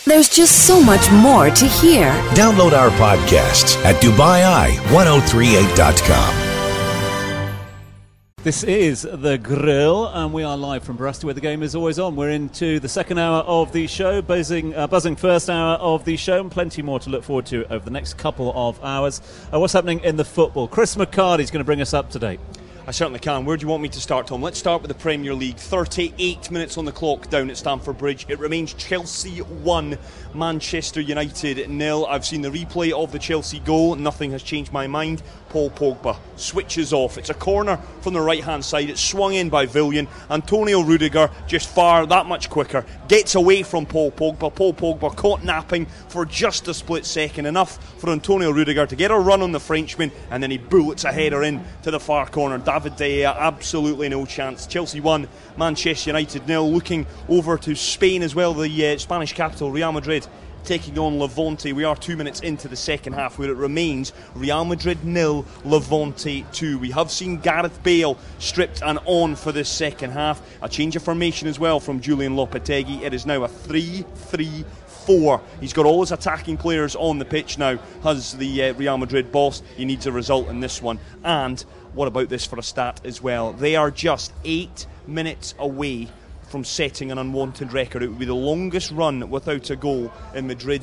There's just so much more to hear. Download our podcasts at DubaiI1038.com. This is The Grill, and we are live from Barasti, where the game is always on. We're into the second hour of the show, buzzing first hour of the show, and plenty more to look forward to over the next couple of hours. What's happening in the football? Chris McCarty's going to bring us up to date. I certainly can. Where do you want me to start, Tom? Let's start with the Premier League. 38 minutes on the clock down at Stamford Bridge. It remains Chelsea 1, Manchester United 0. I've seen the replay of the Chelsea goal. Nothing has changed my mind. Paul Pogba switches off. It's a corner from the right-hand side. It's swung in by Willian. Antonio Rudiger, just far that much quicker, gets away from Paul Pogba. Paul Pogba caught napping for just a split second. Enough for Antonio Rudiger to get a run on the Frenchman, and then he bullets a header in to the far corner. David De Gea, absolutely no chance. Chelsea 1, Manchester United 0. Looking over to Spain as well, the Spanish capital, Real Madrid taking on Levante. We are 2 minutes into the second half, where it remains Real Madrid 0, Levante 2. We have seen Gareth Bale stripped and on for this second half. A change of formation as well from Julian Lopetegui. It is now a 3-3-4. He's got all his attacking players on the pitch now, has the Real Madrid boss. He needs a result in this one. And what about this for a stat as well? They are just 8 minutes away from setting an unwanted record. It would be the longest run without a goal in Madrid's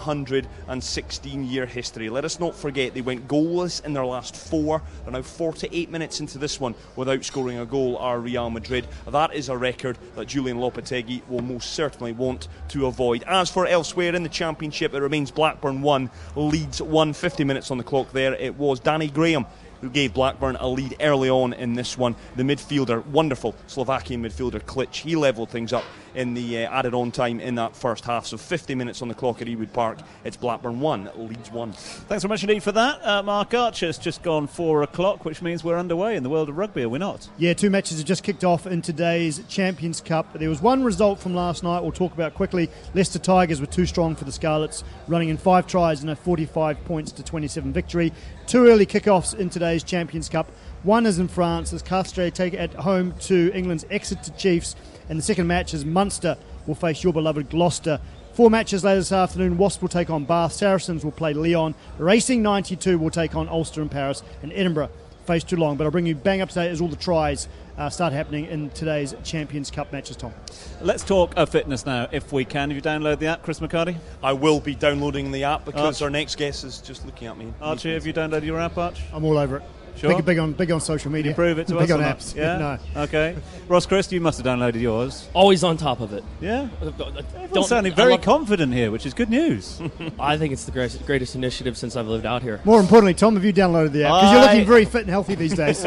116-year history. Let us not forget they went goalless in their last 4. They're now 48 minutes into this one without scoring a goal, are Real Madrid. That is a record that Julian Lopetegui will most certainly want to avoid. As for elsewhere in the Championship, it remains Blackburn 1, Leeds 1. 50 minutes on the clock there. It was Danny Graham who gave Blackburn a lead early on in this one. The midfielder, wonderful Slovakian midfielder Klic, he levelled things up in the added on time in that first half. So 50 minutes on the clock at Ewood Park. It's Blackburn 1, Leeds 1. Thanks very much indeed for that. Mark Archer, it's just gone 4 o'clock, which means we're underway in the world of rugby, are we not? Yeah, 2 matches have just kicked off in today's Champions Cup. There was one result from last night we'll talk about quickly. Leicester Tigers were too strong for the Scarlets, running in 5 tries and a 45 points to 27 victory. 2 early kickoffs in today's Champions Cup. One is in France as Castres take at home to England's Exeter Chiefs, and the second match is Munster will face your beloved Gloucester. 4 matches later this afternoon. Wasps will take on Bath, Saracens will play Lyon, Racing 92 will take on Ulster in Paris, and Edinburgh face Toulon. But I'll bring you bang up to date as all the tries start happening in today's Champions Cup matches, Tom. Let's talk fitness now, if we can. Have you downloaded the app, Chris McCarty? I will be downloading the app because our next guest is just looking at me. Archie, have you downloaded your app, Arch? I'm all over it. Sure. Big on social media. Can you prove it to big us? on apps. Yeah? No. Okay. Ross Chris, you must have downloaded yours. Always on top of it. Yeah? Everyone's sounding very confident here, which is good news. I think it's the greatest initiative since I've lived out here. More importantly, Tom, have you downloaded the app? Because you're looking very fit and healthy these days.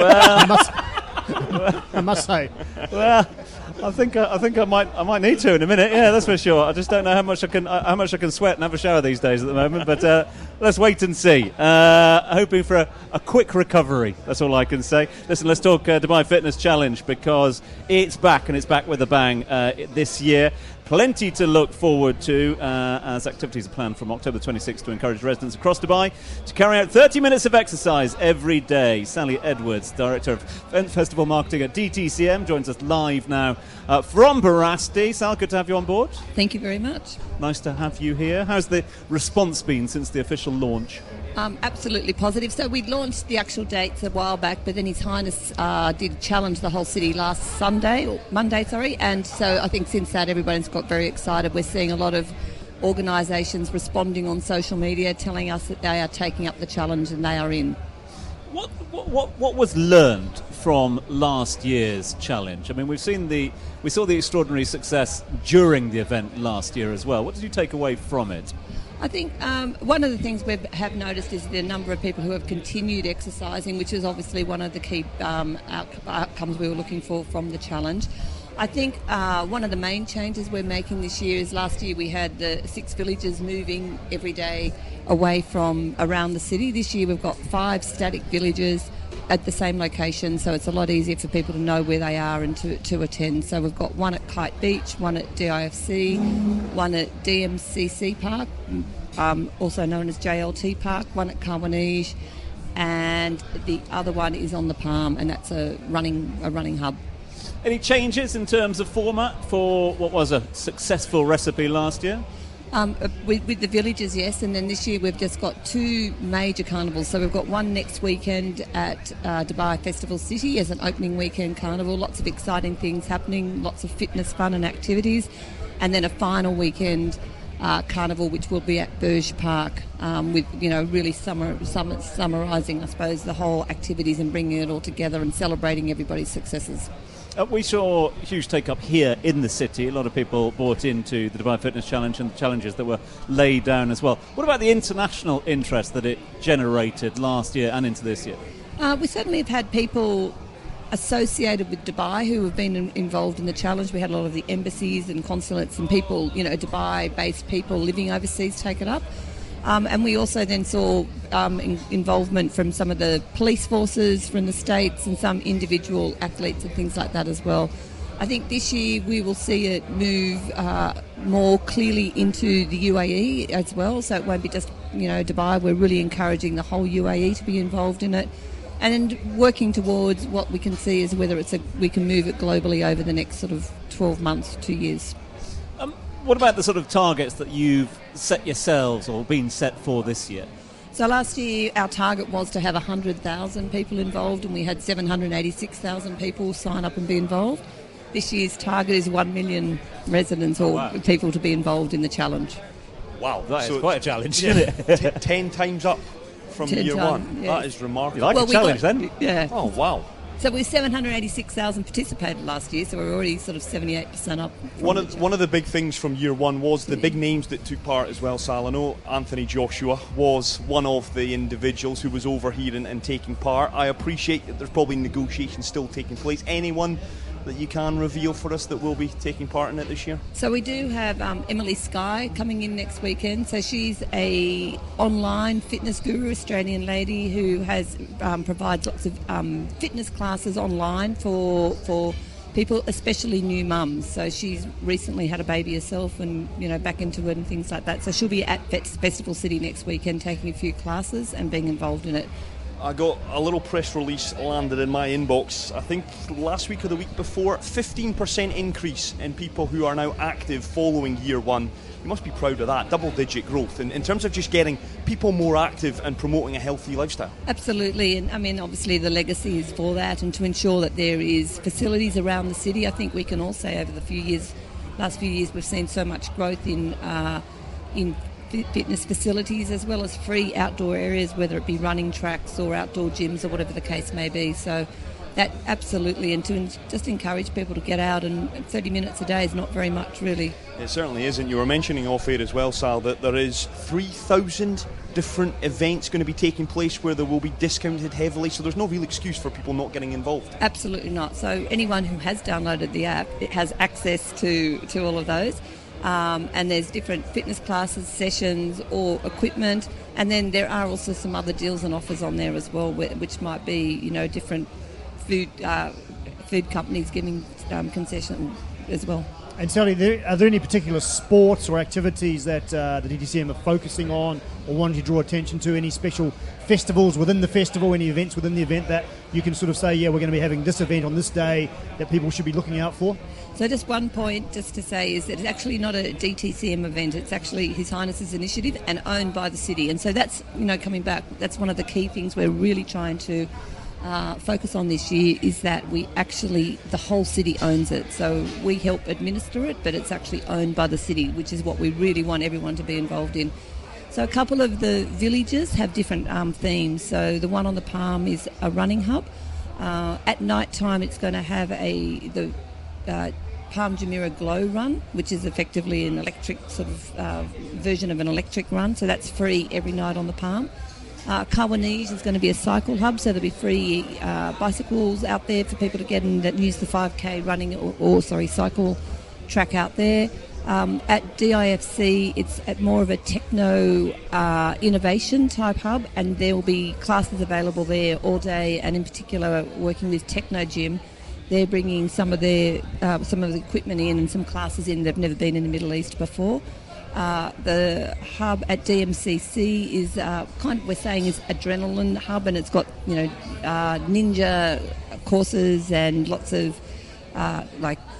I must say. Well, I think I might need to in a minute. Yeah, that's for sure. I just don't know how much I can sweat and have a shower these days at the moment. But let's wait and see. Hoping for a quick recovery. That's all I can say. Listen, let's talk Dubai Fitness Challenge, because it's back, and it's back with a bang this year. Plenty to look forward to as activities are planned from October 26th to encourage residents across Dubai to carry out 30 minutes of exercise every day. Sally Edwards, Director of Event Festival Marketing at DTCM, joins us live now from Barasti. Sal, good to have you on board. Thank you very much. Nice to have you here. How's the response been since the official launch? Absolutely positive. So we launched the actual dates a while back, but then His Highness did challenge the whole city last Monday, and so I think since that everybody's got very excited. We're seeing a lot of organisations responding on social media, telling us that they are taking up the challenge and they are in. What was learned from last year's challenge? I mean, we saw the extraordinary success during the event last year as well. What did you take away from it? I think one of the things we have noticed is the number of people who have continued exercising, which is obviously one of the key outcomes we were looking for from the challenge. I think one of the main changes we're making this year is last year we had the 6 villages moving every day away from around the city. This year we've got 5 static villages at the same location, so it's a lot easier for people to know where they are and to attend. So we've got one at Kite Beach, one at DIFC, one at DMCC Park, also known as JLT Park, one at Carwanege, and the other one is on the Palm, and that's a running hub. Any changes in terms of format for what was a successful recipe last year? With the villages, yes, and then this year we've just got 2 major carnivals. So we've got one next weekend at Dubai Festival City as an opening weekend carnival. Lots of exciting things happening, lots of fitness, fun and activities. And then a final weekend carnival which will be at Burj Park with, really summarising, I suppose, the whole activities and bringing it all together and celebrating everybody's successes. We saw huge take-up here in the city. A lot of people bought into the Dubai Fitness Challenge and the challenges that were laid down as well. What about the international interest that it generated last year and into this year? We certainly have had people associated with Dubai who have been involved in the challenge. We had a lot of the embassies and consulates and people, Dubai-based people living overseas take it up. And we also then saw involvement from some of the police forces from the States and some individual athletes and things like that as well. I think this year we will see it move more clearly into the UAE as well, so it won't be just, Dubai. We're really encouraging the whole UAE to be involved in it and working towards what we can see is whether we can move it globally over the next sort of 12 months, 2 years. What about the sort of targets that you've set yourselves or been set for this year? So last year our target was to have 100,000 people involved and we had 786,000 people sign up and be involved. This year's target is 1 million residents or people to be involved in the challenge. Wow, that is quite a challenge, isn't it? 10 times up from year one. Yeah. That is remarkable. You like a challenge then? Yeah. Oh, wow. So we 786,000 participated last year, so we're already sort of 78% up. One of the big things from year one was the big names that took part as well, Sal. I know Anthony Joshua was one of the individuals who was over here and taking part. I appreciate that there's probably negotiations still taking place. Anyone that you can reveal for us that will be taking part in it this year? So we do have Emily Skye coming in next weekend. So she's a online fitness guru, Australian lady who has provides lots of fitness classes online for people, especially new mums. So she's recently had a baby herself and back into it and things like that. So she'll be at Festival City next weekend taking a few classes and being involved in it. I got a little press release landed in my inbox, I think last week or the week before, 15% increase in people who are now active following year one. You must be proud of that, double-digit growth in terms of just getting people more active and promoting a healthy lifestyle. Absolutely, and I mean obviously the legacy is for that and to ensure that there is facilities around the city. I think we can all say over the last few years we've seen so much growth in fitness facilities as well as free outdoor areas, whether it be running tracks or outdoor gyms or whatever the case may be. So that absolutely, and to just encourage people to get out, and 30 minutes a day is not very much really. It certainly isn't. You were mentioning off air as well, Sal, that there is 3,000 different events going to be taking place where there will be discounted heavily, so there's no real excuse for people not getting involved. Absolutely not. So anyone who has downloaded the app, it has access to all of those. And there's different fitness classes, sessions or equipment, and then there are also some other deals and offers on there as well, which might be different food companies giving concession as well. And Sally, are there any particular sports or activities that the DTCM are focusing on or wanting to draw attention to? Any special festivals within the festival, any events within the event that you can sort of say, we're going to be having this event on this day that people should be looking out for? So just one point just to say is that it's actually not a DTCM event, it's actually His Highness's initiative and owned by the city. And so that's, coming back, that's one of the key things we're really trying to focus on this year, is that the whole city owns it. So we help administer it, but it's actually owned by the city, which is what we really want everyone to be involved in. So a couple of the villages have different themes. So the one on the Palm is a running hub. At night time it's going to have the Palm Jumeirah Glow Run, which is effectively an electric sort of version of an electric run. So that's free every night on the Palm. Kawanij is going to be a cycle hub, so there'll be free bicycles out there for people to get in that use the 5K running or cycle track out there. At DIFC, it's at more of a techno innovation type hub, and there will be classes available there all day, and in particular working with Techno Gym. They're bringing some of the equipment in and some classes in that have never been in the Middle East before. The hub at DMCC is we're saying is adrenaline hub, and it's got ninja courses and lots of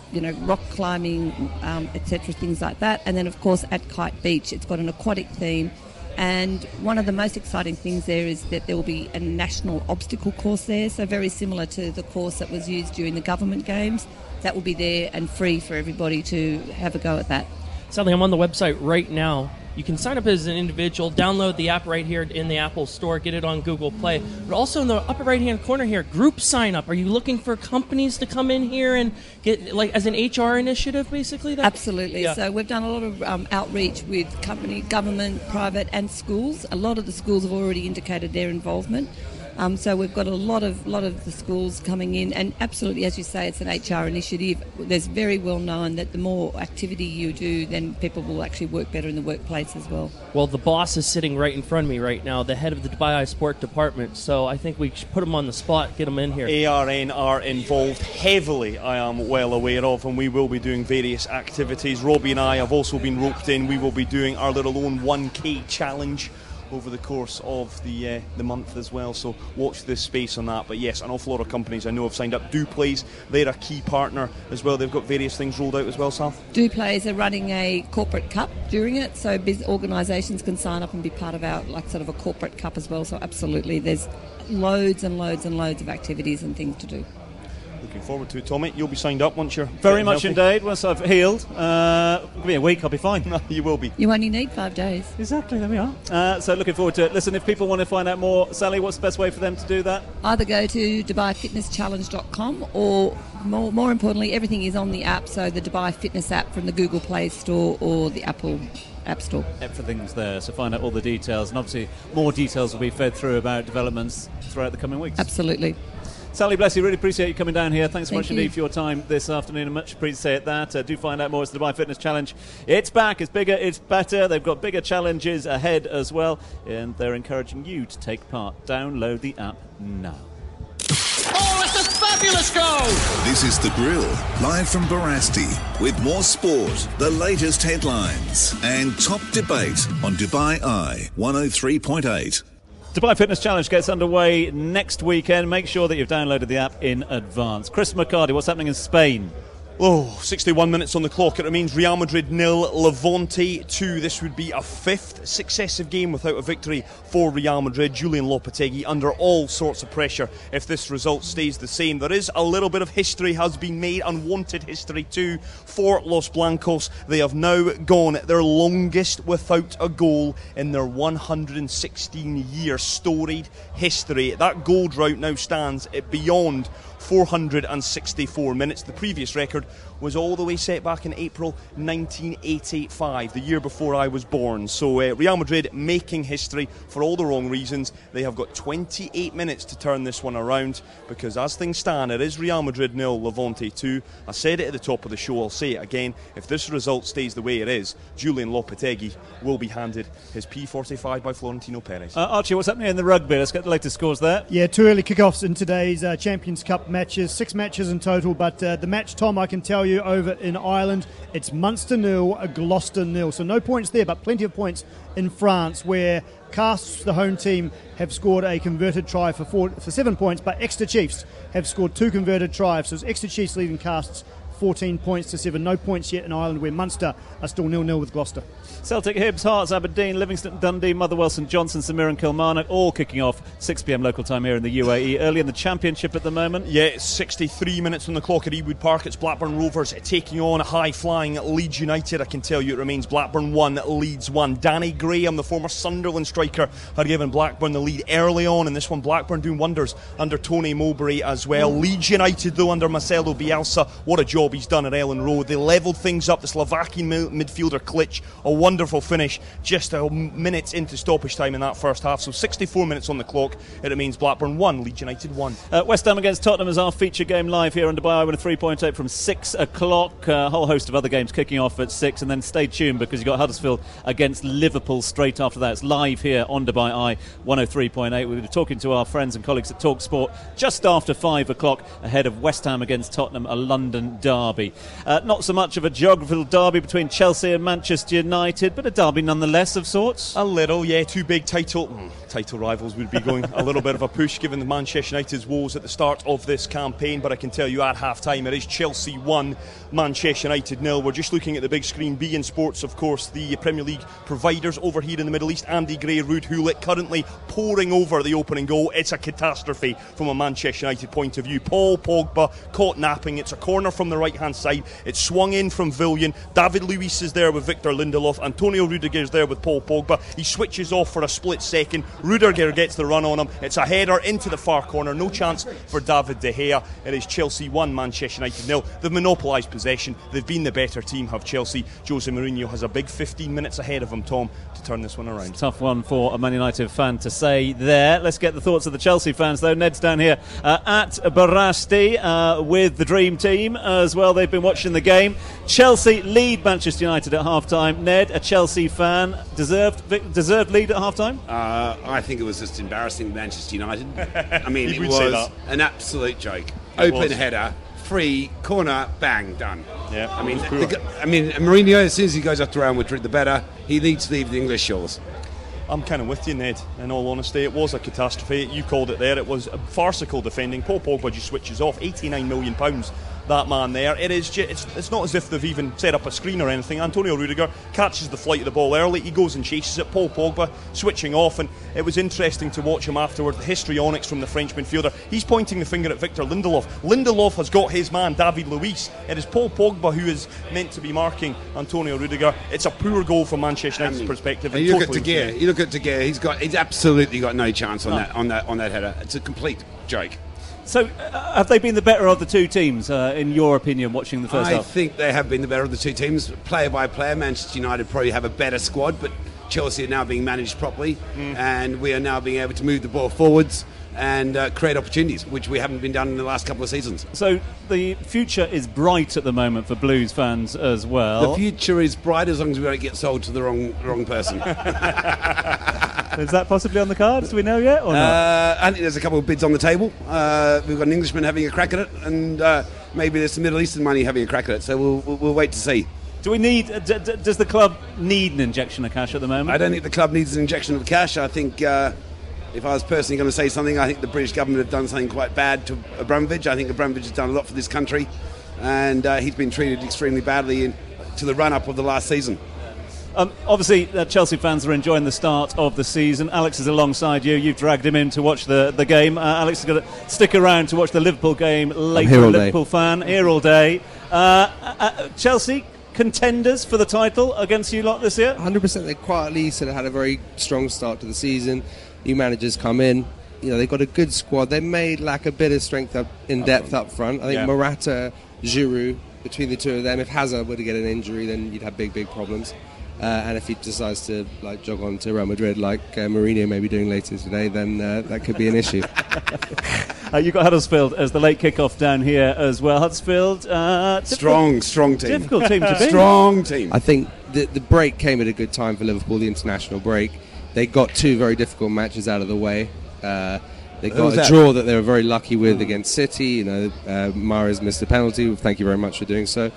rock climbing, etc., things like that. And then, of course, at Kite Beach, it's got an aquatic theme. And one of the most exciting things there is that there will be a national obstacle course there, so very similar to the course that was used during the government games. That will be there and free for everybody to have a go at that. Sally, I'm on the website right now. You can sign up as an individual, download the app right here in the Apple Store, get it on Google Play. But also in the upper right-hand corner here, group sign-up. Are you looking for companies to come in here and get, like, as an HR initiative, basically? Absolutely. Yeah. So we've done a lot of outreach with company, government, private, and schools. A lot of the schools have already indicated their involvement. So we've got a lot of the schools coming in, and absolutely, as you say, it's an HR initiative. There's very well known that the more activity you do, then people will actually work better in the workplace as well. Well, the boss is sitting right in front of me right now, the head of the Dubai Eye Sport Department, so I think we should put him on the spot, get him in here. ARN are involved heavily, I am well aware of, and we will be doing various activities. Robbie and I have also been roped in. We will be doing our little own 1K challenge over the course of the month as well, so watch this space on that. But yes, an awful lot of companies I know have signed up. Duplays, they're a key partner as well. They've got various things rolled out as well, Sal. Duplays are running a corporate cup during it, so organisations can sign up and be part of our sort of a corporate cup as well. So absolutely, there's loads and loads and loads of activities and things to do. Looking forward to it, Tommy. You'll be signed up once you're Very much healthy. indeed. Once I've healed, give me a week, I'll be fine. You will be. You only need 5 days. Exactly, there we are. So looking forward to it. Listen, if people want to find out more, Sally, what's the best way for them to do that? Either go to DubaiFitnessChallenge.com, or more importantly, everything is on the app, so the Dubai Fitness app from the Google Play Store or the Apple App Store. Everything's there, so find out all the details, and obviously more details will be fed through about developments throughout the coming weeks. Absolutely. Sally, bless you, really appreciate you coming down here. Thanks so Thank much you. indeed for your time this afternoon, and much appreciate that. Do find out more. It's the Dubai Fitness Challenge. It's back, it's bigger, it's better. They've got bigger challenges ahead as well, and they're encouraging you to take part. Download the app now. Oh, it's a fabulous goal! This is The Grill, live from Barasti, with more sport, the latest headlines, and top debate on Dubai Eye 103.8. Dubai Fitness Challenge gets underway next weekend. Make sure that you've downloaded the app in advance. Chris McCarty, what's happening in Spain? 61 minutes on the clock. It remains Real Madrid 0, Levante 2. This would be a fifth successive game without a victory for Real Madrid. Julian Lopetegui under all sorts of pressure if this result stays the same. There is a little bit of history has been made, unwanted history too, for Los Blancos. They have now gone their longest without a goal in their 116-year storied history. That goal drought now stands at beyond 464 minutes. The previous record was all the way set back in April 1985, the year before I was born. So Real Madrid making history for all the wrong reasons. They have got 28 minutes to turn this one around, because as things stand, it is Real Madrid 0, Levante 2. I said it at the top of the show, I'll say it again. If this result stays the way it is, Julian Lopetegui will be handed his P45 by Florentino Perez. Archie, what's happening in the rugby? Let's get the latest scores there. Yeah, 2 early kickoffs in today's Champions Cup matches, 6 matches in total, but the match, Tom, I can tell you, over in Ireland, it's Munster 0, Gloucester 0. So no points there, but plenty of points in France, where Castres, the home team, have scored a converted try for 7 points, but Exeter Chiefs have scored 2 converted tries. So it's Exeter Chiefs leading Castres 14 points to 7. No points yet in Ireland, where Munster are still 0-0 with Gloucester. Celtic, Hibs, Hearts, Aberdeen, Livingston, Dundee, Motherwell, St Johnstone, St Mirren, Kilmarnock, all kicking off 6 p.m. local time here in the UAE. Early in the Championship at the moment. Yeah, it's 63 minutes on the clock at Ewood Park. It's Blackburn Rovers taking on high-flying Leeds United. I can tell you it remains Blackburn 1, Leeds 1. Danny Graham, the former Sunderland striker, had given Blackburn the lead early on, and this one Blackburn doing wonders under Tony Mowbray as well. Leeds United, though, under Marcelo Bielsa, what a job he's done at Ellen Road. They levelled things up. The Slovakian midfielder Klic, a wonderful finish just a minute into stoppage time in that first half. So 64 minutes on the clock. It remains Blackburn 1, Leeds United 1. West Ham against Tottenham is our feature game live here on Dubai with a 3.8 from 6 o'clock. A whole host of other games kicking off at 6, and then stay tuned because you've got Huddersfield against Liverpool straight after that. It's live here on Dubai Eye 103.8. We'll be talking to our friends and colleagues at Talk Sport just after 5 o'clock ahead of West Ham against Tottenham, a London derby. derby. Not so much of a geographical derby between Chelsea and Manchester United, but a derby nonetheless of sorts. A little, yeah. Two big title rivals would be going a little bit of a push given the Manchester United's woes at the start of this campaign, but I can tell you at half-time it is Chelsea 1, Manchester United 0. We're just looking at the big screen. beIN Sports, of course, the Premier League providers over here in the Middle East. Andy Gray, Ruud Gullit currently pouring over the opening goal. It's a catastrophe from a Manchester United point of view. Paul Pogba caught napping. It's a corner from the right-hand side. It's swung in from Willian. David Luiz is there with Victor Lindelof. Antonio Rudiger is there with Paul Pogba. He switches off for a split second. Rudiger gets the run on him. It's a header into the far corner. No chance for David De Gea. It is Chelsea 1, Manchester United 0. They've monopolised possession. They've been the better team, have Chelsea. Jose Mourinho has a big 15 minutes ahead of him, Tom, to turn this one around. Tough one for a Man United fan to say there. Let's get the thoughts of the Chelsea fans, though. Ned's down here at Barasti with the Dream Team as well. They've been watching the game. Chelsea lead Manchester United at half-time. Ned, a Chelsea fan, deserved lead at half-time? I think it was just embarrassing Manchester United. I mean, it was an absolute joke. Open header, free, corner, bang, done. Yeah, I mean, Mourinho, as soon as he goes up to Real Madrid, the better. He needs to leave the English shores. I'm kind of with you, Ned, in all honesty. It was a catastrophe. You called it there. It was a farcical defending. Paul Pogba just switches off. £89 million, that man there. It's not as if they've even set up a screen or anything. Antonio Rudiger catches the flight of the ball early. He goes and chases it. Paul Pogba switching off, and it was interesting to watch him afterward. The histrionics from the French midfielder. He's pointing the finger at Victor Lindelof. Lindelof has got his man, David Luiz. It is Paul Pogba who is meant to be marking Antonio Rudiger. It's a poor goal from Manchester United's perspective. You look at De Gea. He's absolutely got no chance on that header. It's a complete joke. So, have they been the better of the two teams, in your opinion, watching the first half? I think they have been the better of the two teams. Player by player, Manchester United probably have a better squad, but Chelsea are now being managed properly, and we are now being able to move the ball forwards and create opportunities, which we haven't been done in the last couple of seasons. So the future is bright at the moment for Blues fans as well. The future is bright as long as we don't get sold to the wrong person. Is that possibly on the cards? Do we know yet or not? I think there's a couple of bids on the table. We've got an Englishman having a crack at it, and maybe there's some Middle Eastern money having a crack at it. So we'll wait to see. Do we need? Does the club need an injection of cash at the moment? I don't think the club needs an injection of cash. I think if I was personally going to say something, I think the British government have done something quite bad to Abramovich. I think Abramovich has done a lot for this country, and he's been treated extremely badly to the run-up of the last season. Obviously, Chelsea fans are enjoying the start of the season. Alex is alongside you. You've dragged him in to watch the game. Alex is going to stick around to watch the Liverpool game later. A Liverpool fan, here all day. Chelsea contenders for the title against you lot this year? 100%. They quietly sort of had a very strong start to the season. New managers come in. You know, they've got a good squad. They may lack a bit of strength in depth up front. I think Morata, Giroud, between the two of them, if Hazard were to get an injury, then you'd have big problems. And if he decides to jog on to Real Madrid like Mourinho may be doing later today, then that could be an issue. You've got Huddersfield as the late kick-off down here as well. Huddersfield, strong team. Difficult team to beat. Strong team. I think the break came at a good time for Liverpool, the international break. They got two very difficult matches out of the way. They got a draw that they were very lucky with against City. You know, Mahrez missed a penalty. Thank you very much for doing so.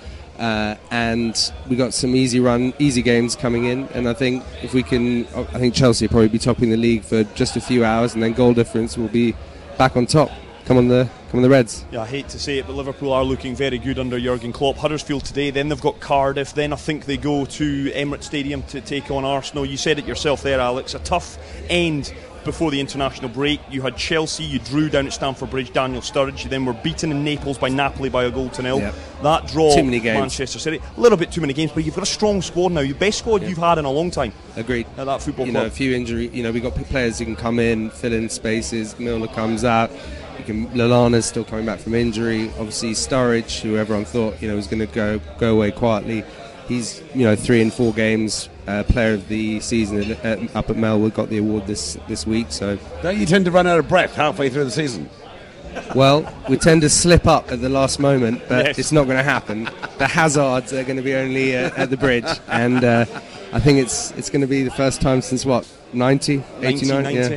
And we got some easy games coming in, and I think if we can, I think Chelsea will probably be topping the league for just a few hours, and then goal difference will be back on top. Come on the Reds. Yeah, I hate to say it, but Liverpool are looking very good under Jurgen Klopp. Huddersfield today, then they've got Cardiff, then I think they go to Emirates Stadium to take on Arsenal. You said it yourself there, Alex, a tough end before the international break. You had Chelsea, you drew down at Stamford Bridge, Daniel Sturridge, you then were beaten in Naples by Napoli by a goal to nil. Yep. That draw, too many games. Manchester City, a little bit too many games, but you've got a strong squad now, the best squad you've had in a long time. Agreed. At that football club. You know, a few injury, we've got players who can come in, fill in spaces, Milner comes out, Lallana's still coming back from injury, obviously Sturridge, who everyone thought was going to go away quietly. He's 3 and 4 games player of the season up at Melwood, got the award this week. So don't you tend to run out of breath halfway through the season? Well, we tend to slip up at the last moment, but It's not going to happen. The Hazards are going to be only at the bridge, and I think it's going to be the first time since 89? 1990.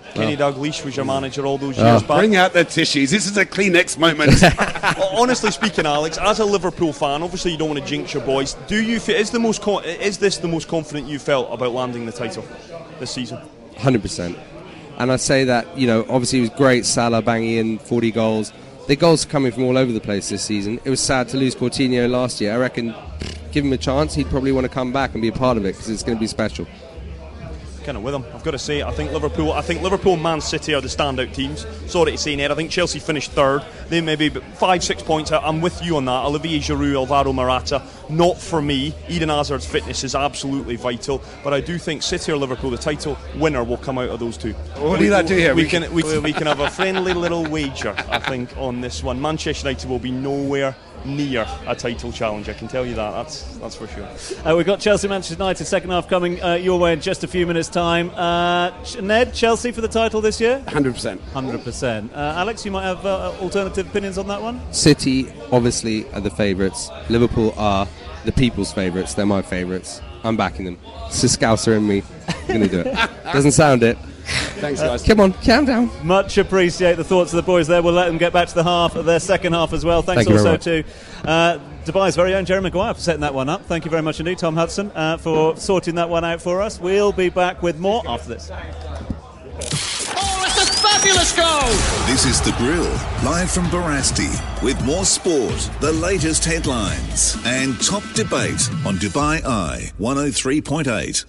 Kenny Dalglish was your manager all those years back. Bring out the tissues. This is a Kleenex moment. Honestly speaking, Alex, as a Liverpool fan, obviously you don't want to jinx your boys. Do you feel, is this the most confident you felt about landing the title this season? 100%. And I say that, obviously it was great, Salah banging in 40 goals. The goals are coming from all over the place this season. It was sad to lose Coutinho last year. I reckon, give him a chance, he'd probably want to come back and be a part of it because it's going to be special. Kind of with them, I've got to say. I think Liverpool and Man City are the standout teams. Sorry to say, Ned. I think Chelsea finished third. They may be 5-6 points out. I'm with you on that. Olivier Giroud, Alvaro Morata, not for me. Eden Hazard's fitness is absolutely vital, but I do think City or Liverpool, the title winner, will come out of those two. What do you do here? We can have a friendly little wager, I think, on this one. Manchester United will be nowhere near a title challenge, I can tell you that. That's for sure. We've got Chelsea Manchester United second half coming your way in just a few minutes' time. Ned, Chelsea for the title this year? 100%. Alex, you might have alternative opinions on that one? City obviously are the favourites. Liverpool are the people's favourites. They're my favourites. I'm backing them. It's a Scouser in me. I'm going to do it. Doesn't sound it. Thanks, guys. Come on, calm down. Much appreciate the thoughts of the boys there. We'll let them get back to their second half as well. Thanks also to Dubai's very own Jerry Maguire for setting that one up. Thank you very much indeed, Tom Hudson, for sorting that one out for us. We'll be back with more after this. Oh, it's a fabulous goal! This is The Grill, live from Barasti, with more sport, the latest headlines, and top debate on Dubai Eye 103.8.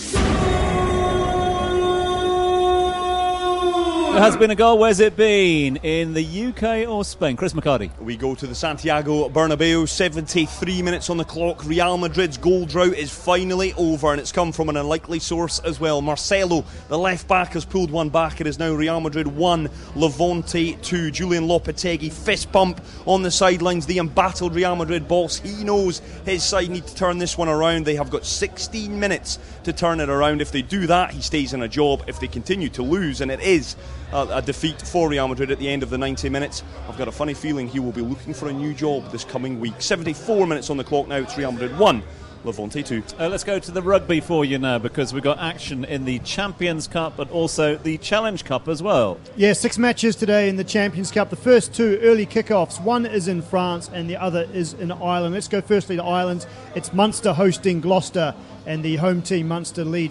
There has been a goal. Where's it been? In the UK or Spain? Chris McCarty. We go to the Santiago Bernabeu. 73 minutes on the clock. Real Madrid's goal drought is finally over, and it's come from an unlikely source as well. Marcelo, the left back, has pulled one back. It is now Real Madrid 1, Levante 2. Julian Lopetegui fist bump on the sidelines. The embattled Real Madrid boss, he knows his side need to turn this one around. They have got 16 minutes to turn it around. If they do that, he stays in a job. If they continue to lose, and it is a defeat for Real Madrid at the end of the 90 minutes, I've got a funny feeling he will be looking for a new job this coming week. 74 minutes on the clock now. It's Real Madrid 1, Levante 2. Let's go to the rugby for you now, because we've got action in the Champions Cup but also the Challenge Cup as well. Yeah, 6 matches today in the Champions Cup. The first 2 early kickoffs. One is in France and the other is in Ireland. Let's go firstly to Ireland. It's Munster hosting Gloucester, and the home team Munster lead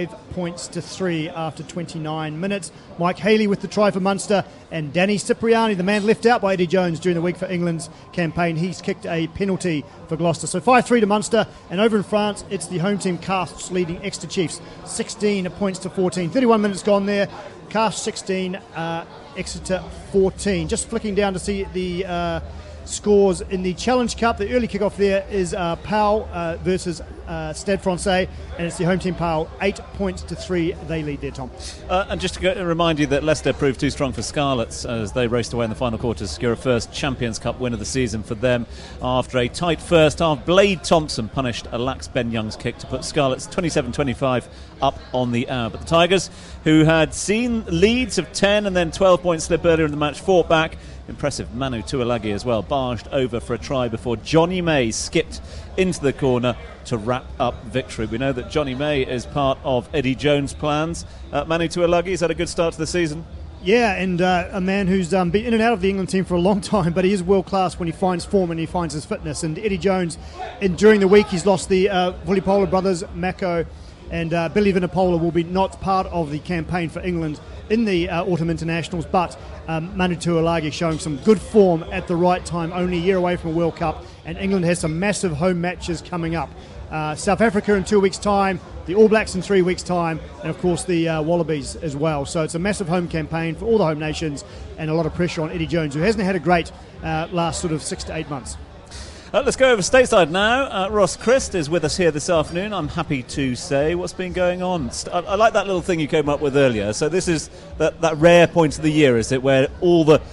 5-3 after 29 minutes. Mike Haley with the try for Munster, and Danny Cipriani, the man left out by Eddie Jones during the week for England's campaign, he's kicked a penalty for Gloucester. So 5-3 to Munster, and over in France it's the home team Castres leading Exeter Chiefs 16 points to 14. 31 minutes gone there. Castres 16, Exeter 14. Just flicking down to see the scores in the Challenge Cup. The early kickoff there is Pau versus Stade Francais, and it's the home team Pau 8-3. They lead there, Tom. And just to remind you that Leicester proved too strong for Scarlets as they raced away in the final quarter to secure a first Champions Cup win of the season for them after a tight first half. Blade Thompson punished a lax Ben Young's kick to put Scarlets 27-25 up on the hour. But the Tigers, who had seen leads of 10 and then 12 points slip earlier in the match, fought back. Impressive Manu Tuilagi as well, barged over for a try before Johnny May skipped into the corner to wrap up victory. We know that Johnny May is part of Eddie Jones' plans. Manu Tuilagi has had a good start to the season. Yeah, and a man who's been in and out of the England team for a long time, but he is world class when he finds form and he finds his fitness. And Eddie Jones, during the week, he's lost the Vunipola brothers, Mako and Billy Vunipola will be not part of the campaign for England in the autumn internationals, but Manu Tuilagi showing some good form at the right time, only a year away from a World Cup, and England has some massive home matches coming up. South Africa in 2 weeks' time, the All Blacks in 3 weeks' time, and of course the Wallabies as well. So it's a massive home campaign for all the home nations, and a lot of pressure on Eddie Jones, who hasn't had a great last sort of 6 to 8 months. Let's go over stateside now. Ross Christ is with us here this afternoon. I'm happy to say what's been going on. I like that little thing you came up with earlier. So this is that rare point of the year, is it, where all the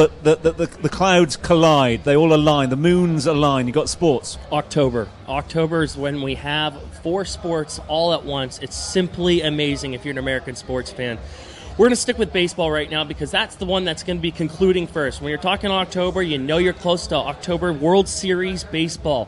clouds collide, they all align, the moons align. You got sports. October is when we have 4 sports all at once. It's simply amazing if you're an American sports fan. We're going to stick with baseball right now because that's the one that's going to be concluding first. When you're talking October, you know you're close to October World Series baseball.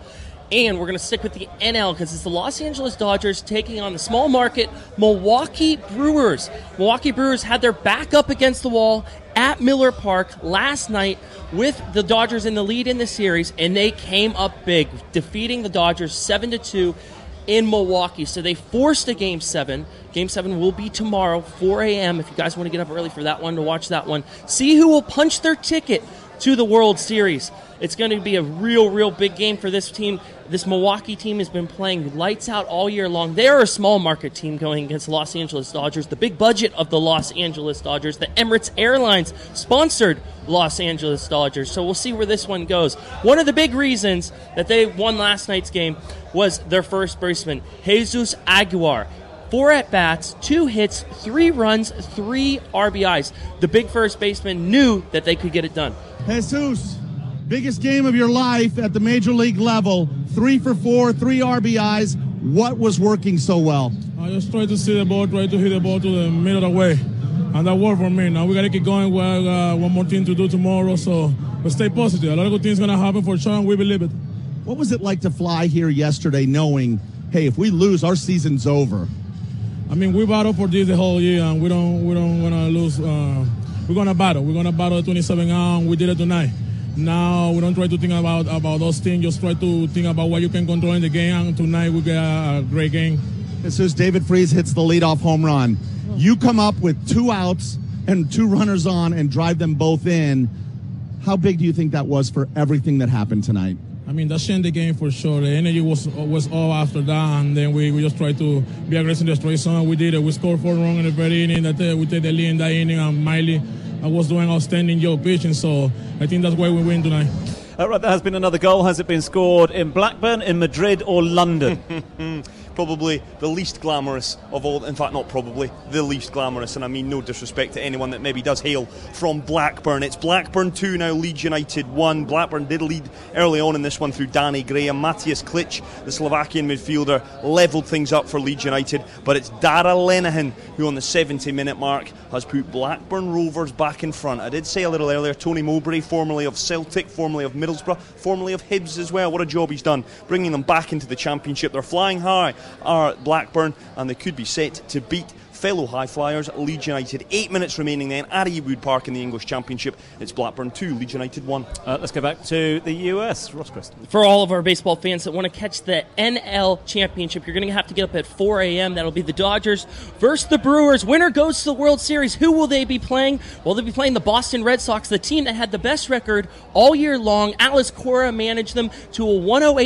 And we're going to stick with the NL because it's the Los Angeles Dodgers taking on the small market Milwaukee Brewers. Milwaukee Brewers had their back up against the wall at Miller Park last night with the Dodgers in the lead in the series, and they came up big, defeating the Dodgers 7-2 in Milwaukee. So they forced a Game 7. Game 7 will be tomorrow, 4 a.m. If you guys want to get up early for that one, to watch that one. See who will punch their ticket to the World Series. It's going to be a real big game for this team. This Milwaukee team has been playing lights out all year long. They are a small market team going against the Los Angeles Dodgers. The big budget of the Los Angeles Dodgers, the Emirates Airlines sponsored Los Angeles Dodgers. So we'll see where this one goes. One of the big reasons that they won last night's game was their first baseman, Jesus Aguilar. 4 at-bats, 2 hits, 3 runs, 3 RBIs. The big first baseman knew that they could get it done. Jesus, biggest game of your life at the major league level, 3 for 4, 3 RBIs. What was working so well? I just tried to see the ball, try to hit the ball to the middle of the way, and that worked for me. Now we got to keep going. We have one more thing to do tomorrow, so but stay positive. A lot of good things going to happen for sure, and we believe it. What was it like to fly here yesterday knowing, hey, if we lose, our season's over? I mean, we battled for this the whole year, and we don't want to lose. We're going to battle. We're going to battle 27 hours. We did it tonight. Now we don't try to think about those things. Just try to think about what you can control in the game. And tonight we get a great game. As soon as David Freese hits the leadoff home run, you come up with 2 outs and 2 runners on and drive them both in. How big do you think that was for everything that happened tonight? I mean, that changed the game for sure. The energy was all after that, and then we just tried to be aggressive in the straight zone. We did it. We scored 4 runs in the very inning. We take the lead in that inning, and Miley was doing outstanding job pitching. So I think that's why we win tonight. Right, there has been another goal. Has it been scored in Blackburn, in Madrid, or London? Probably the least glamorous of all. In fact, not probably, the least glamorous. And I mean no disrespect to anyone that maybe does hail from Blackburn. It's Blackburn 2 now, Leeds United 1. Blackburn did lead early on in this one through Danny Graham. Matthias Klich, the Slovakian midfielder, levelled things up for Leeds United. But it's Dara Lenihan who on the 70-minute mark has put Blackburn Rovers back in front. I did say a little earlier, Tony Mowbray, formerly of Celtic, formerly of Middlesbrough, formerly of Hibs as well. What a job he's done, bringing them back into the Championship. They're flying high, are Blackburn, and they could be set to beat fellow high flyers Leeds United. 8 minutes remaining then at Ewood Park in the English Championship. It's Blackburn 2, Leeds United 1. Let's go back to the US. Ross Christ. For all of our baseball fans that want to catch the NL Championship, you're going to have to get up at 4 a.m. That'll be the Dodgers versus the Brewers. Winner goes to the World Series. Who will they be playing? Well, they'll be playing the Boston Red Sox, the team that had the best record all year long. Alex Cora managed them to a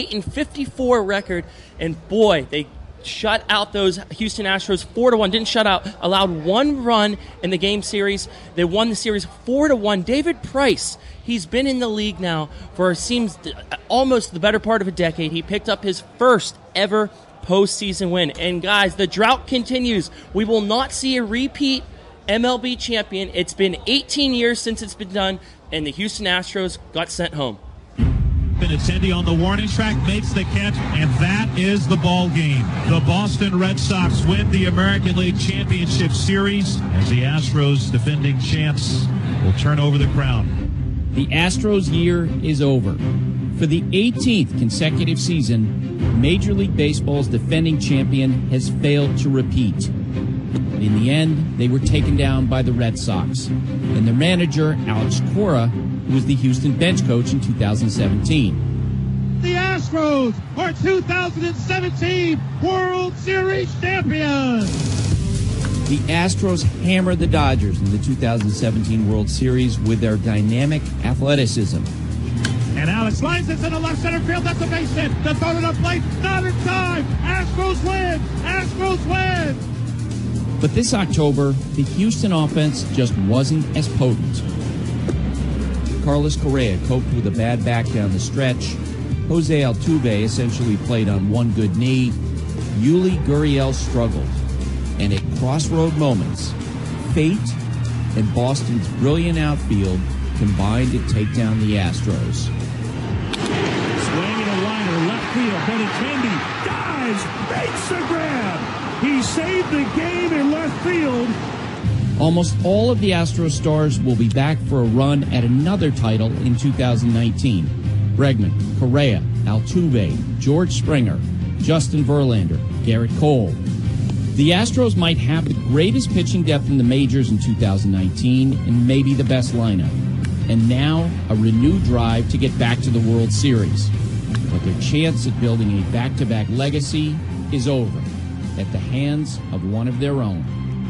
108-54 record, and boy, they shut out those Houston Astros 4-1. Didn't shut out, allowed 1 run in the game series. They won the series 4-1. David Price, he's been in the league now for seems almost the better part of a decade. He picked up his first ever postseason win. And guys, the drought continues. We will not see a repeat MLB champion. It's been 18 years since it's been done, and the Houston Astros got sent home. Benintendi on the warning track makes the catch, and that is the ball game. The Boston Red Sox win the American League Championship Series as the Astros, defending champs, will turn over the crown. The Astros year is over. For the 18th consecutive season, Major League Baseball's defending champion has failed to repeat. In the end, they were taken down by the Red Sox, and their manager, Alex Cora, who was the Houston bench coach in 2017. The Astros are 2017 World Series champions! The Astros hammered the Dodgers in the 2017 World Series with their dynamic athleticism. And Alex lines it to the left center field. That's a base hit. The throw to the plate. Not in time. Astros win. Astros win. But this October, the Houston offense just wasn't as potent. Carlos Correa coped with a bad back down the stretch. Jose Altuve essentially played on one good knee. Yuli Gurriel struggled. And at crossroad moments, fate and Boston's brilliant outfield combined to take down the Astros. Swinging a liner, left field. Benintendi dives, makes the grab. He saved the game in left field. Almost all of the Astros stars will be back for a run at another title in 2019. Bregman, Correa, Altuve, George Springer, Justin Verlander, Garrett Cole. The Astros might have the greatest pitching depth in the majors in 2019 and maybe the best lineup. And now, a renewed drive to get back to the World Series. But their chance at building a back-to-back legacy is over at the hands of one of their own.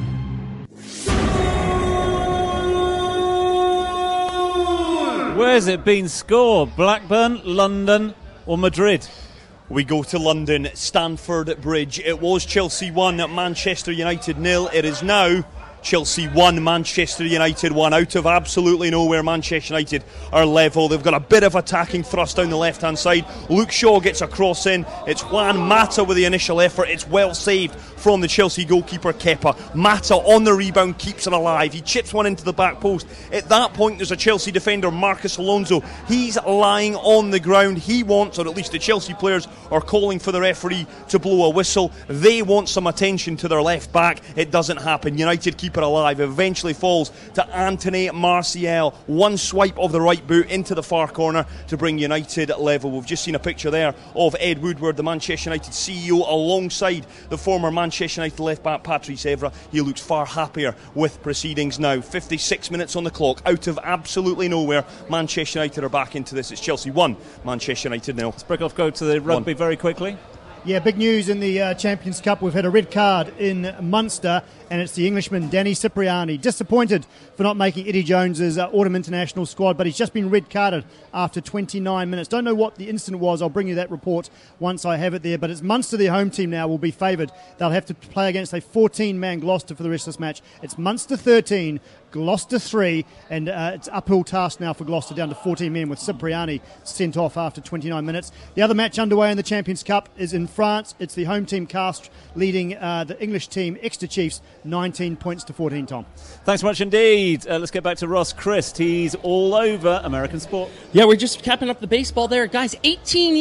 Where's it been scored? Blackburn, London, or Madrid? We go to London, Stamford Bridge. It was Chelsea 1, Manchester United 0. It is now Chelsea 1, Manchester United 1. Out of absolutely nowhere, Manchester United are level. They've got a bit of attacking thrust down the left-hand side. Luke Shaw gets a cross in. It's Juan Mata with the initial effort. It's well saved from the Chelsea goalkeeper, Kepa. Mata on the rebound keeps it alive. He chips one into the back post. At that point, there's a Chelsea defender, Marcus Alonso. He's lying on the ground. He wants, or at least the Chelsea players are calling for the referee to blow a whistle. They want some attention to their left back. It doesn't happen. United keep it alive. Eventually falls to Anthony Martial. One swipe of the right boot into the far corner to bring United level. We've just seen a picture there of Ed Woodward, the Manchester United CEO, alongside the former Manchester United left back Patrice Evra. He looks far happier with proceedings now. 56 minutes on the clock. Out of absolutely nowhere, Manchester United are back into this. It's Chelsea 1, Manchester United 0. Let's break off, go to the rugby very quickly. Yeah, big news in the Champions Cup. We've had a red card in Munster, and it's the Englishman Danny Cipriani. Disappointed for not making Eddie Jones's Autumn International squad, but he's just been red carded after 29 minutes. Don't know what the incident was. I'll bring you that report once I have it there. But it's Munster, their home team now, will be favoured. They'll have to play against a 14-man Gloucester for the rest of this match. It's Munster 13, Gloucester 3, and it's uphill task now for Gloucester, down to 14 men with Cipriani sent off after 29 minutes. The other match underway in the Champions Cup is in France. It's the home team Castres leading the English team Exeter Chiefs 19 points to 14, Tom. Thanks much indeed. Let's get back to Ross Christ. He's all over American sport. Yeah, we're just capping up the baseball there. Guys, 18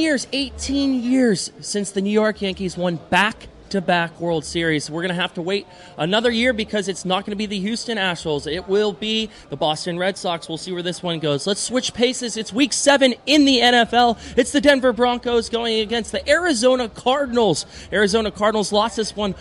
years since the New York Yankees won back-to-back World Series. We're going to have to wait another year because it's not going to be the Houston Astros. It will be the Boston Red Sox. We'll see where this one goes. Let's switch paces. It's Week 7 in the NFL. It's the Denver Broncos going against the Arizona Cardinals. Arizona Cardinals lost this one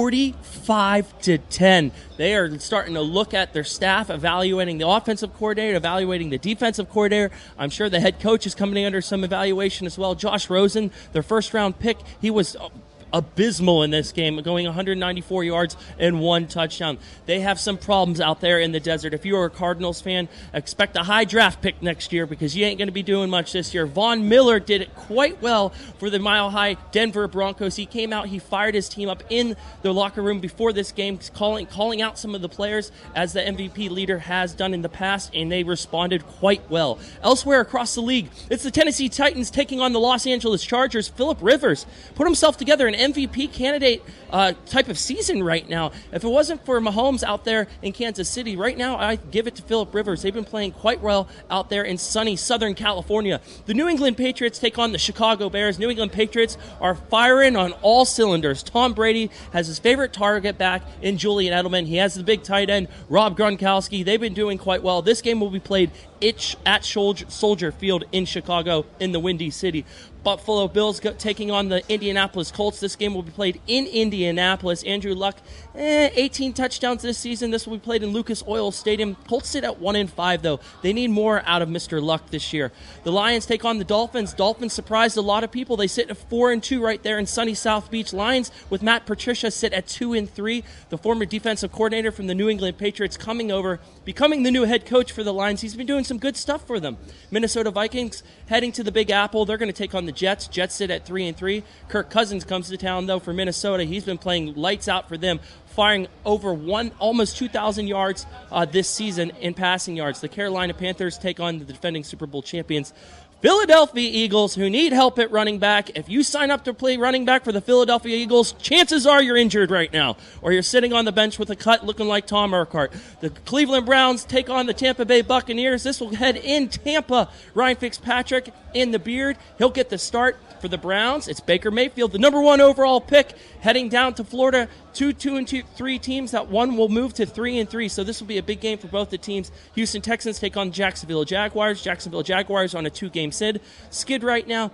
45-10. They are starting to look at their staff, evaluating the offensive coordinator, evaluating the defensive coordinator. I'm sure the head coach is coming under some evaluation as well. Josh Rosen, their first-round pick, he was abysmal in this game, going 194 yards and 1 touchdown. They have some problems out there in the desert. If you're a Cardinals fan, expect a high draft pick next year because you ain't going to be doing much this year. Von Miller did it quite well for the Mile High Denver Broncos. He came out, he fired his team up in the locker room before this game, calling out some of the players as the MVP leader has done in the past, and they responded quite well. Elsewhere across the league, it's the Tennessee Titans taking on the Los Angeles Chargers. Phillip Rivers put himself together an MVP candidate type of season right now. If it wasn't for Mahomes out there in Kansas City, right now I give it to Phillip Rivers. They've been playing quite well out there in sunny Southern California. The New England Patriots take on the Chicago Bears. New England Patriots are firing on all cylinders. Tom Brady has his favorite target back in Julian Edelman. He has the big tight end, Rob Gronkowski. They've been doing quite well. This game will be played at Soldier Field in Chicago in the Windy City. Buffalo Bills taking on the Indianapolis Colts. This game will be played in Indianapolis. Andrew Luck, 18 touchdowns this season. This will be played in Lucas Oil Stadium. Colts sit at 1-5, though. They need more out of Mr. Luck this year. The Lions take on the Dolphins. Dolphins surprised a lot of people. They sit at 4-2 right there in sunny South Beach. Lions with Matt Patricia sit at 2-3. The former defensive coordinator from the New England Patriots coming over, becoming the new head coach for the Lions. He's been doing some good stuff for them. Minnesota Vikings heading to the Big Apple. They're going to take on the Jets. Jets sit at 3-3. Kirk Cousins comes to town, though, for Minnesota. He's been playing lights out for them, firing over almost 2,000 yards this season in passing yards. The Carolina Panthers take on the defending Super Bowl champions Philadelphia Eagles, who need help at running back. If you sign up to play running back for the Philadelphia Eagles, chances are you're injured right now, or you're sitting on the bench with a cut looking like Tom Urquhart. The Cleveland Browns take on the Tampa Bay Buccaneers. This will head in Tampa. Ryan Fitzpatrick in the beard. He'll get the start for the Browns. It's Baker Mayfield, the number 1 overall pick, heading down to Florida. 2-3 teams. That one will move to 3-3. So this will be a big game for both the teams. Houston Texans take on Jacksonville Jaguars. Jacksonville Jaguars on a 2-game skid right now.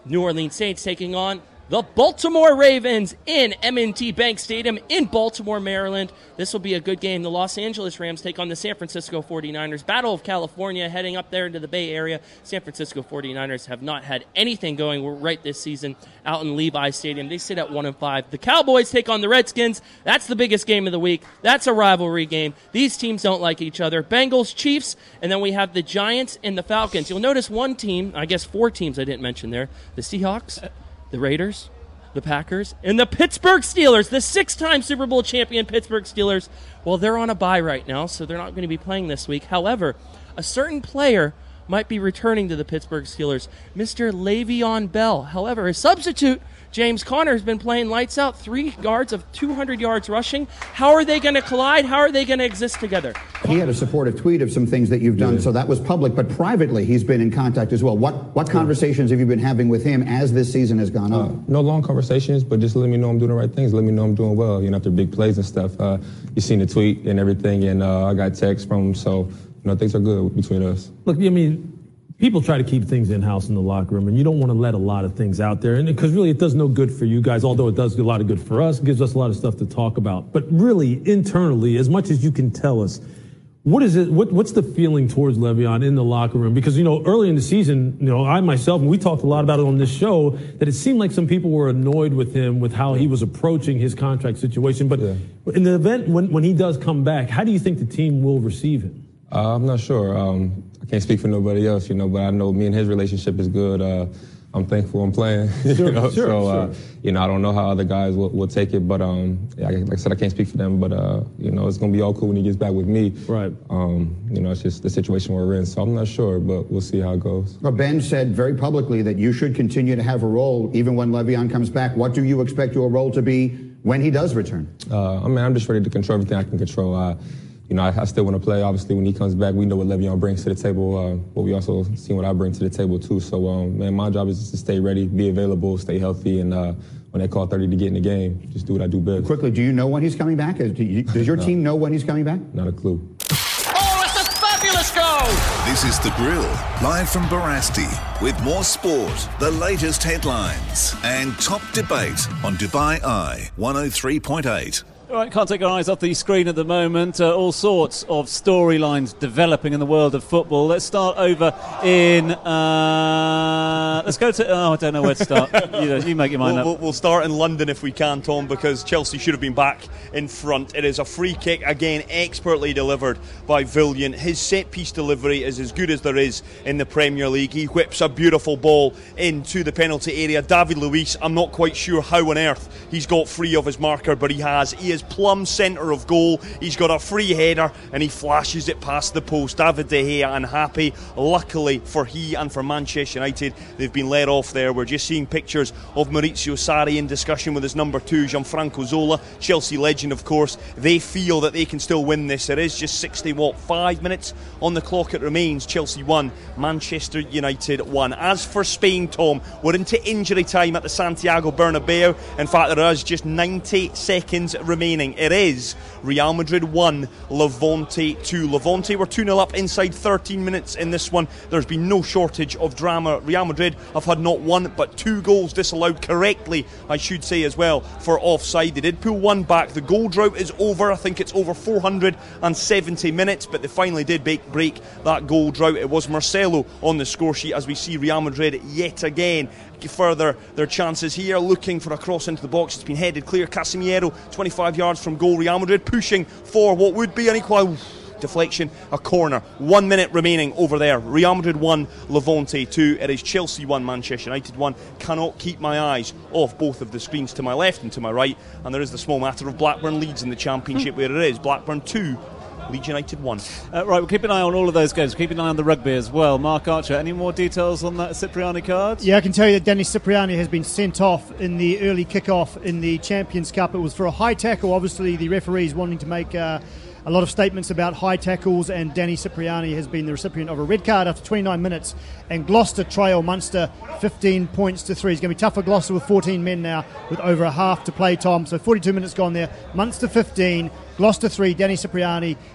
New Orleans Saints taking on the Baltimore Ravens in M&T Bank Stadium in Baltimore, Maryland. This will be a good game. The Los Angeles Rams take on the San Francisco 49ers. Battle of California, heading up there into the Bay Area. San Francisco 49ers have not had anything going right this season out in Levi Stadium. They sit at 1-5. The Cowboys take on the Redskins. That's the biggest game of the week. That's a rivalry game. These teams don't like each other. Bengals, Chiefs, and then we have the Giants and the Falcons. You'll notice one team, I guess 4 teams I didn't mention there, the Seahawks, the Raiders, the Packers, and the Pittsburgh Steelers, the 6-time Super Bowl champion Pittsburgh Steelers. Well, they're on a bye right now, so they're not going to be playing this week. However, a certain player might be returning to the Pittsburgh Steelers, Mr. Le'Veon Bell. However, his substitute, James Conner, has been playing lights out, 3 guards of 200 yards rushing. How are they going to collide? How are they going to exist together? He had a supportive tweet of some things that you've done, so that was public, but privately he's been in contact as well. What conversations have you been having with him as this season has gone on? No long conversations, but just letting me know I'm doing the right things, letting me know I'm doing well, after big plays and stuff. You've seen the tweet and everything, and I got texts from him, so, things are good between us. Look, people try to keep things in-house in the locker room, and you don't want to let a lot of things out there, and because really it does no good for you guys, although it does a lot of good for us, it gives us a lot of stuff to talk about. But really, internally, as much as you can tell us, what is it? What's the feeling towards Le'Veon in the locker room? Because, early in the season, I myself, and we talked a lot about it on this show, that it seemed like some people were annoyed with him, with how he was approaching his contract situation. But in the event when he does come back, how do you think the team will receive him? I'm not sure. I can't speak for nobody else, but I know me and his relationship is good. I'm thankful I'm playing. Sure. I don't know how other guys will take it, but like I said, I can't speak for them. But it's gonna be all cool when he gets back with me. Right. It's just the situation we're in, so I'm not sure, but we'll see how it goes. Well, Ben said very publicly that you should continue to have a role even when Le'Veon comes back. What do you expect your role to be when he does return? I'm just ready to control everything I can control. I still want to play. Obviously, when he comes back, we know what Le'Veon brings to the table, but we also see what I bring to the table, too. So, my job is just to stay ready, be available, stay healthy, and when they call 30 to get in the game, just do what I do best. Quickly, do you know when he's coming back? Does your team know when he's coming back? Not a clue. Oh, it's a fabulous goal! This is The Grill, live from Barasti, with more sport, the latest headlines, and top debate on Dubai Eye 103.8. All right, can't take our eyes off the screen at the moment. All sorts of storylines developing in the world of football. Let's start over in... let's go to... I don't know where to start. You make your mind up. We'll start in London if we can, Tom, because Chelsea should have been back in front. It is a free kick, again, expertly delivered by Villian. His set-piece delivery is as good as there is in the Premier League. He whips a beautiful ball into the penalty area. David Luiz, I'm not quite sure how on earth he's got free of his marker, but he has. He is plumb centre of goal. He's got a free header and he flashes it past the post. David De Gea unhappy. Luckily for he and for Manchester United, they've been let off there. We're just seeing pictures of Maurizio Sarri in discussion with his number 2, Gianfranco Zola, Chelsea legend of course. They feel that they can still win this. It is just 5 minutes on the clock it remains. Chelsea 1, Manchester United 1. As for Spain, Tom, we're into injury time at the Santiago Bernabeu. In fact, there is just 90 seconds remaining. It is Real Madrid 1, Levante 2. Levante were 2-0 up inside 13 minutes in this one. There's been no shortage of drama. Real Madrid have had not 1 but 2 goals disallowed correctly, I should say as well, for offside. They did pull 1 back. The goal drought is over. I think it's over 470 minutes, but they finally did break that goal drought. It was Marcelo on the score sheet as we see Real Madrid yet again further their chances here, looking for a cross into the box. It's been headed clear. Casemiro 25 yards from goal. Real Madrid pushing for what would be an equal deflection, a corner. 1 minute remaining over there. Real Madrid 1, Levante 2. It is Chelsea 1, Manchester United 1. Cannot keep my eyes off both of the screens to my left and to my right, and there is the small matter of Blackburn Leeds in the Championship where it is Blackburn 2, Leeds United 1. Right, we'll keep an eye on all of those games. We'll keep an eye on the rugby as well. Mark Archer, any more details on that Cipriani card? Yeah, I can tell you that Danny Cipriani has been sent off in the early kick-off in the Champions Cup. It was for a high tackle. Obviously, the referees wanting to make a lot of statements about high tackles, and Danny Cipriani has been the recipient of a red card after 29 minutes. And Gloucester trail Munster 15 points to 3. It's going to be tough for Gloucester with 14 men now, with over a half to play, Tom. So 42 minutes gone there. Munster 15, Gloucester 3, Danny Cipriani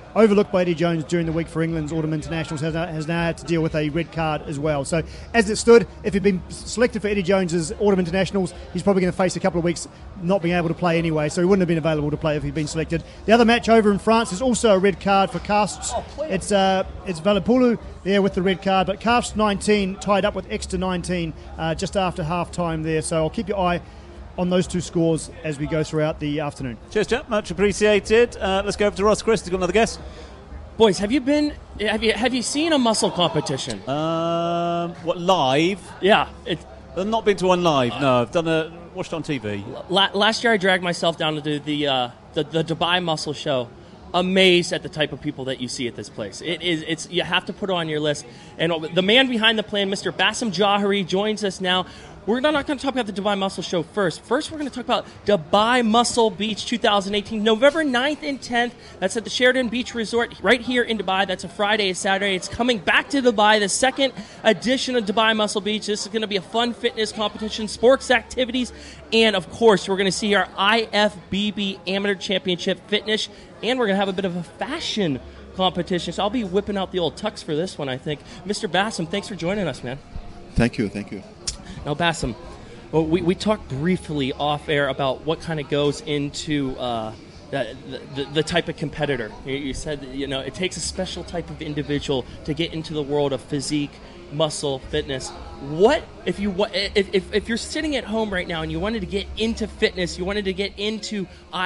overlooked by Eddie Jones during the week for England's Autumn Internationals, has now had to deal with a red card as well. So as it stood, if he'd been selected for Eddie Jones's Autumn Internationals, he's probably going to face a couple of weeks not being able to play anyway, so he wouldn't have been available to play if he'd been selected. The other match over in France is also a red card for Castres. It's Valepoulou there with the red card, but Castres 19 tied up with Exeter 19 just after half-time there, so I'll keep your eye on those two scores as we go throughout the afternoon. Cheers, chap. Much appreciated. Let's go over to Ross. Chris, has got another guess? Boys, have you seen a muscle competition? What, live? Yeah. I've not been to one live. No, I've watched it on TV. Last year I dragged myself down to do the Dubai Muscle Show. Amazed at the type of people that you see at this place. It's you have to put it on your list. And the man behind the plan, Mr. Bassem Jauhari, joins us now. We're not going to talk about the Dubai Muscle Show first. First, we're going to talk about Dubai Muscle Beach 2018, November 9th and 10th. That's at the Sheraton Beach Resort right here in Dubai. That's a Friday and Saturday. It's coming back to Dubai, the second edition of Dubai Muscle Beach. This is going to be a fun fitness competition, sports activities, and, of course, we're going to see our IFBB Amateur Championship Fitness, and we're going to have a bit of a fashion competition. So I'll be whipping out the old tux for this one, I think. Mr. Bassem, thanks for joining us, man. Thank you. Now, Bassem, well, we talked briefly off air about what kind of goes into the type of competitor. You said that, it takes a special type of individual to get into the world of physique, muscle, fitness. What if you're sitting at home right now and you wanted to get into fitness, you wanted to get into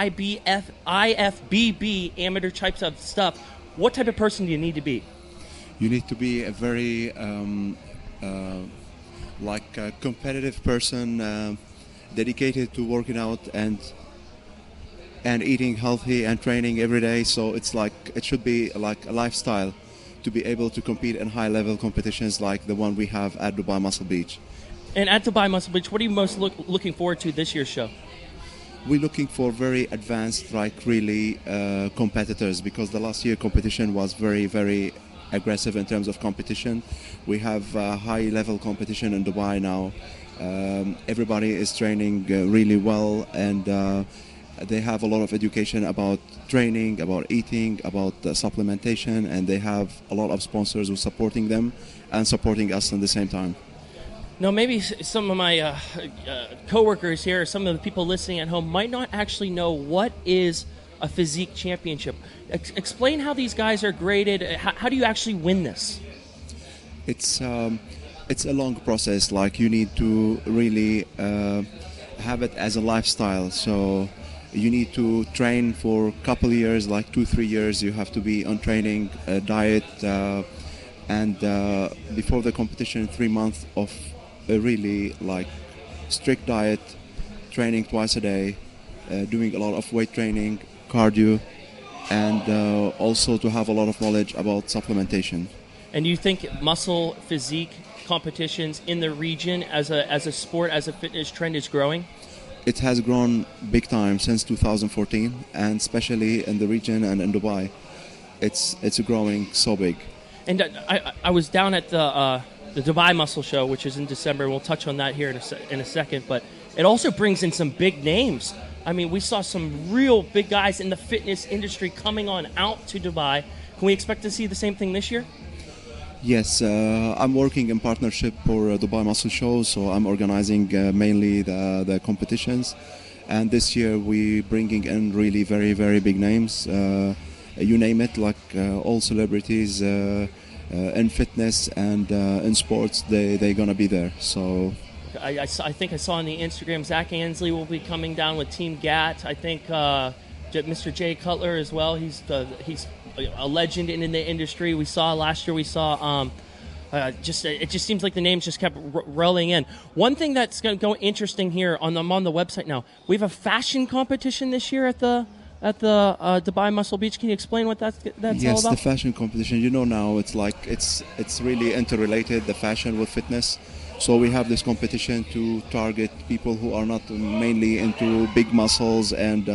IFBB amateur types of stuff? What type of person do you need to be? You need to be a very a competitive person, dedicated to working out and eating healthy and training every day. So it should be like a lifestyle to be able to compete in high-level competitions like the one we have at Dubai Muscle Beach. And at Dubai Muscle Beach, what are you most looking forward to this year's show? We're looking for very advanced, really competitors, because the last year competition was very, very aggressive in terms of competition. We have high-level competition in Dubai now. Everybody is training really well, and they have a lot of education about training, about eating, about supplementation, and they have a lot of sponsors who are supporting them and supporting us at the same time. Now, maybe some of my coworkers here, some of the people listening at home might not actually know what is a physique championship. Explain how these guys are graded. How do you actually win this? It's a long process. You need to really have it as a lifestyle. So you need to train for a couple of years, 2-3 years. You have to be on training, diet, and before the competition, 3 months of a really strict diet, training twice a day, doing a lot of weight training, cardio, and also to have a lot of knowledge about supplementation. And do you think muscle physique competitions in the region as a sport, as a fitness trend is growing? It has grown big time since 2014, and especially in the region and in Dubai, it's growing so big. And I was down at the Dubai Muscle Show, which is in December. We'll touch on that here in a second, but it also brings in some big names. I mean, we saw some real big guys in the fitness industry coming on out to Dubai. Can we expect to see the same thing this year? Yes, I'm working in partnership for Dubai Muscle Show, so I'm organizing mainly the competitions. And this year we're bringing in really very, very big names. You name it, all celebrities in fitness and in sports, they're going to be there. So I think I saw on the Instagram Zach Ansley will be coming down with Team GAT. I think Mr. Jay Cutler as well. He's a legend in the industry. We saw last year. We saw it just seems like the names just kept rolling in. One thing that's going to go interesting here on the website now. We have a fashion competition this year at the Dubai Muscle Beach. Can you explain what that's all about? Yes, the fashion competition. Now it's it's really interrelated, the fashion with fitness. So we have this competition to target people who are not mainly into big muscles and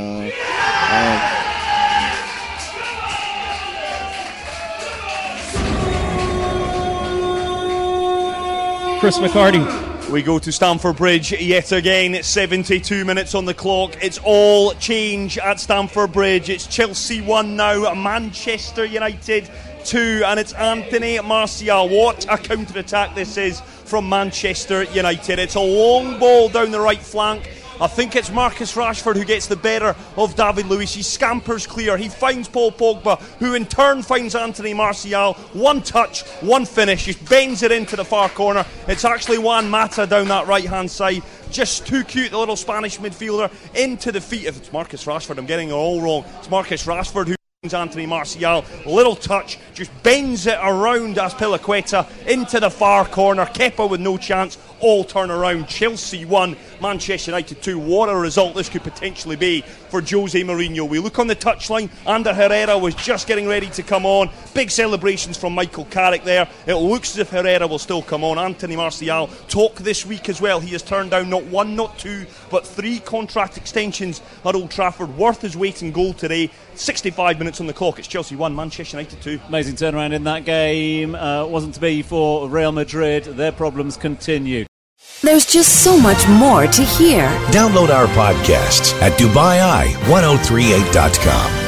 Chris McCarty. We go to Stamford Bridge yet again. It's 72 minutes on the clock. It's all change at Stamford Bridge. It's Chelsea 1 now, Manchester United 2, and it's Anthony Martial. What a counter-attack this is from Manchester United. It's a long ball down the right flank. I think it's Marcus Rashford who gets the better of David Luiz. He scampers clear. He finds Paul Pogba, who in turn finds Anthony Martial. One touch, one finish. Just bends it into the far corner. It's actually Juan Mata down that right-hand side. Just too cute, the little Spanish midfielder. Into the feet. If it's Marcus Rashford, I'm getting it all wrong. It's Marcus Rashford who Anthony Martial, little touch, just bends it around Azpilicueta into the far corner. Kepa with no chance, all turn around. Chelsea 1, Manchester United 2. What a result this could potentially be for Jose Mourinho. We look on the touchline, Ander Herrera was just getting ready to come on. Big celebrations from Michael Carrick there. It looks as if Herrera will still come on. Anthony Martial talk this week as well. He has turned down not 1, not 2, but 3 contract extensions at Old Trafford, worth his weight in gold today. 65 minutes on the clock. It's Chelsea 1, Manchester United 2. Amazing turnaround in that game. Wasn't to be for Real Madrid. Their problems continue. There's just so much more to hear. Download our podcasts at DubaiEye1038.com.